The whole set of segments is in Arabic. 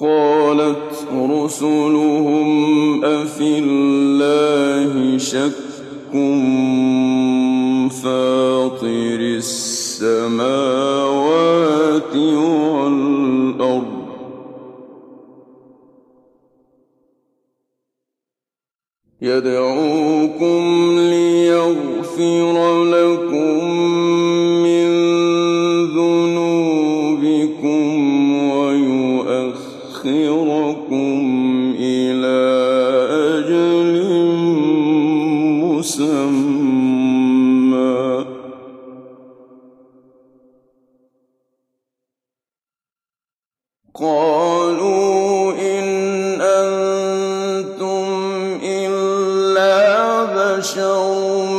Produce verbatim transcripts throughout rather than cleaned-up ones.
وقالت رسلهم أفي الله شك فاطر السماوات والأرض يدعوكم ليغفر لكم من ذنوبكم ويؤخركم إلى أجل مسمى قالوا إن أنتم إلا بشر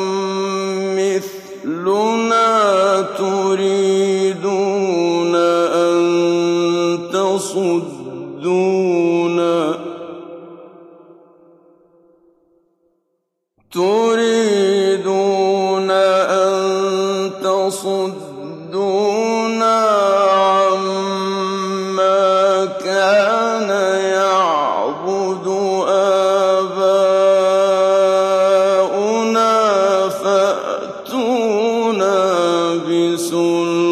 مثلنا تريدون أن تصدونا تريدون أن تصدونا عما كان يعبد آباؤنا فأتونا بسلطان